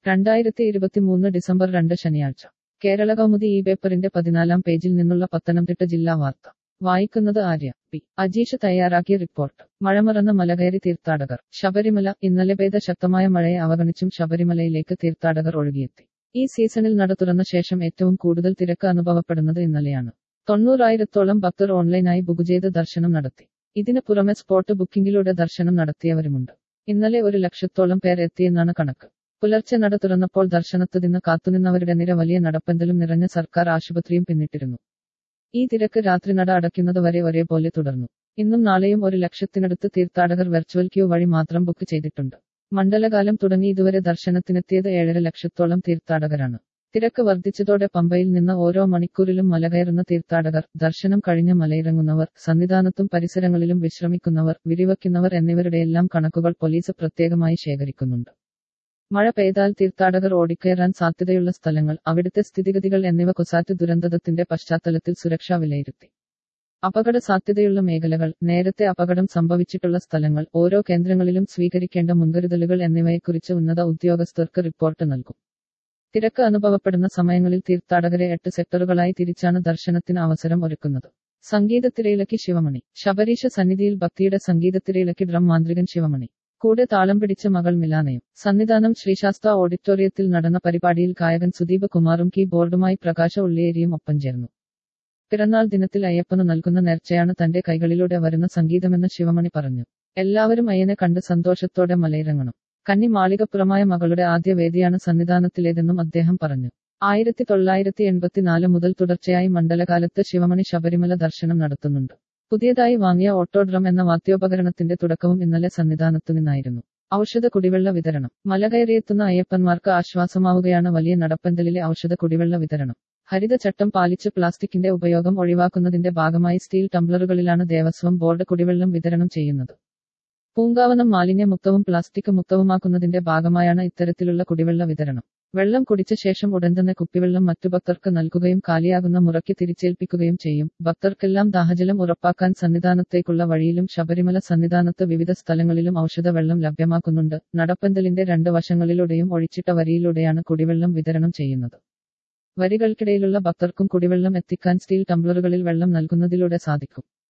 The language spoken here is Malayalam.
2023 ഡിസംബർ 2 ശനിയാഴ്ച കേരള കൗമുദി ഈ പേപ്പറിന്റെ 14-ാം പേജിൽ നിന്നുള്ള പത്തനംതിട്ട ജില്ലാ വാർത്ത വായിക്കുന്നത് ആര്യ പി അജീഷ് തയ്യാറാക്കിയ റിപ്പോർട്ട്. മഴമറന്ന് മലകയറി തീർത്ഥാടകർ. ശബരിമല. ഇന്നലെ പെയ്ത ശക്തമായ മഴയെ അവഗണിച്ചും ശബരിമലയിലേക്ക് തീർത്ഥാടകർ ഒഴുകിയെത്തി. ഈ സീസണിൽ നട തുറന്ന ശേഷം ഏറ്റവും കൂടുതൽ തിരക്ക് അനുഭവപ്പെടുന്നത് ഇന്നലെയാണ്. 90,000-ഓളം ഭക്തർ ഓൺലൈനായി ബുക്ക് ചെയ്ത് ദർശനം നടത്തി. ഇതിന് പുറമെ സ്പോട്ട് ബുക്കിംഗിലൂടെ ദർശനം നടത്തിയവരുമുണ്ട്. ഇന്നലെ 1,00,000-ഓളം പേർ എത്തിയെന്നാണ് കണക്ക്. പുലർച്ചെ നട തുറന്നപ്പോൾ ദർശനത്തിന് കാത്തുനിന്നവരുടെ നിര വലിയ നടപ്പന്തലും നിറഞ്ഞ സർക്കാർ ആശുപത്രിയും പിന്നിട്ടിരുന്നു. ഈ തിരക്ക് രാത്രി നട അടയ്ക്കുന്നതുവരെ ഒരേപോലെ തുടർന്നു. ഇന്നും നാളെയും 1,00,000-നടുത്ത് തീർത്ഥാടകർ വെർച്വൽ ക്യൂ വഴി മാത്രം ബുക്ക് ചെയ്തിട്ടുണ്ട്. മണ്ഡലകാലം തുടങ്ങി ഇതുവരെ ദർശനത്തിനെത്തിയത് 7,50,000-ഓളം തീർത്ഥാടകരാണ്. തിരക്ക് വർദ്ധിച്ചതോടെ പമ്പയിൽ നിന്ന് ഓരോ മണിക്കൂറിലും മലകയറുന്ന തീർത്ഥാടകർ, ദർശനം കഴിഞ്ഞ് മലയിറങ്ങുന്നവർ, സന്നിധാനത്തും പരിസരങ്ങളിലും വിശ്രമിക്കുന്നവർ, വിരിവയ്ക്കുന്നവർ എന്നിവരുടെയെല്ലാം കണക്കുകൾ പോലീസ് പ്രത്യേകമായി ശേഖരിക്കുന്നുണ്ട്. മഴ പെയ്താൽ തീർത്ഥാടകർ ഓടിക്കയറാൻ സാധ്യതയുള്ള സ്ഥലങ്ങൾ, അവിടുത്തെ സ്ഥിതിഗതികൾ എന്നിവ കുസാറ്റ് ദുരന്തത്തിന്റെ പശ്ചാത്തലത്തിൽ സുരക്ഷ വിലയിരുത്തി. അപകട സാധ്യതയുള്ള മേഖലകൾ, നേരത്തെ അപകടം സംഭവിച്ചിട്ടുള്ള സ്ഥലങ്ങൾ, ഓരോ കേന്ദ്രങ്ങളിലും സ്വീകരിക്കേണ്ട മുൻകരുതലുകൾ എന്നിവയെക്കുറിച്ച് ഉന്നത ഉദ്യോഗസ്ഥർക്ക് റിപ്പോർട്ട് നൽകും. തിരക്ക് അനുഭവപ്പെടുന്ന സമയങ്ങളിൽ തീർത്ഥാടകരെ 8 സെക്ടറുകളായി തിരിച്ചാണ് ദർശനത്തിന് അവസരം ഒരുക്കുന്നത്. സംഗീതത്തിരയിലക്കി ശിവമണി. ശബരീശ സന്നിധിയിൽ ഭക്തിയുടെ സംഗീതത്തിരയിലക്കി ഡ്രം മാന്ത്രികൻ ശിവമണി. കൂടെ താളം പിടിച്ച മകൾ മിലാനയും. സന്നിധാനം ശ്രീശാസ്ത ഓഡിറ്റോറിയത്തിൽ നടന്ന പരിപാടിയിൽ ഗായകൻ സുദീപ് കുമാറും കീബോർഡുമായി പ്രകാശ ഉള്ളിയേരിയും ഒപ്പം ചേർന്നു. പിറന്നാൾ ദിനത്തിൽ അയ്യപ്പന് നൽകുന്ന നേർച്ചയാണ് തന്റെ കൈകളിലൂടെ വരുന്ന സംഗീതമെന്ന് ശിവമണി പറഞ്ഞു. എല്ലാവരും അയ്യനെ കണ്ട് സന്തോഷത്തോടെ മലയിറങ്ങണം. കന്നി മാളികപ്പുറമായ മകളുടെ ആദ്യ വേദിയാണ് സന്നിധാനത്തിലേതെന്നും അദ്ദേഹം പറഞ്ഞു. 1984 മുതൽ തുടർച്ചയായി മണ്ഡലകാലത്ത് ശിവമണി ശബരിമല ദർശനം നടത്തുന്നുണ്ട്. പുതിയതായി വാങ്ങിയ ഓട്ടോഡ്രം എന്ന വാദ്യോപകരണത്തിന്റെ തുടക്കവും ഇന്നലെ സന്നിധാനത്തു നിന്നായിരുന്നു. ഔഷധ കുടിവെള്ള വിതരണം. മലകയറിയെത്തുന്ന അയ്യപ്പന്മാർക്ക് ആശ്വാസമാവുകയാണ് വലിയ നടപ്പന്തലിലെ ഔഷധ കുടിവെള്ള വിതരണം. ഹരിതചട്ടം പാലിച്ച് പ്ലാസ്റ്റിക്കിന്റെ ഉപയോഗം ഒഴിവാക്കുന്നതിന്റെ ഭാഗമായി സ്റ്റീൽ ടംബ്ലറുകളിലാണ് ദേവസ്വം ബോർഡ് കുടിവെള്ളം വിതരണം ചെയ്യുന്നത്. പൂങ്കാവനം മാലിന്യമുക്തവും പ്ലാസ്റ്റിക് മുക്തവുമാക്കുന്നതിന്റെ ഭാഗമായാണ് ഇത്തരത്തിലുള്ള കുടിവെള്ള വിതരണം. വെള്ളം കുടിച്ച ശേഷം ഉടൻ തന്നെ കുപ്പിവെള്ളം മറ്റു ഭക്തർക്ക് നൽകുകയും കാലിയാകുന്ന മുറയ്ക്ക് തിരിച്ചേൽപ്പിക്കുകയും ചെയ്യും. ഭക്തർക്കെല്ലാം ദാഹജലം ഉറപ്പാക്കാൻ സന്നിധാനത്തേക്കുള്ള വഴിയിലും ശബരിമല സന്നിധാനത്ത് വിവിധ സ്ഥലങ്ങളിലും ഔഷധ വെള്ളം ലഭ്യമാക്കുന്നുണ്ട്. നടപ്പന്തലിന്റെ 2 വശങ്ങളിലൂടെയും ഒഴിച്ചിട്ട വരിയിലൂടെയാണ് കുടിവെള്ളം വിതരണം ചെയ്യുന്നത്. വരികൾക്കിടയിലുള്ള ഭക്തർക്കും കുടിവെള്ളം എത്തിക്കാൻ സ്റ്റീൽ ടംബ്ലറുകളിൽ വെള്ളം നൽകുന്നതിലൂടെ സാധിക്കും.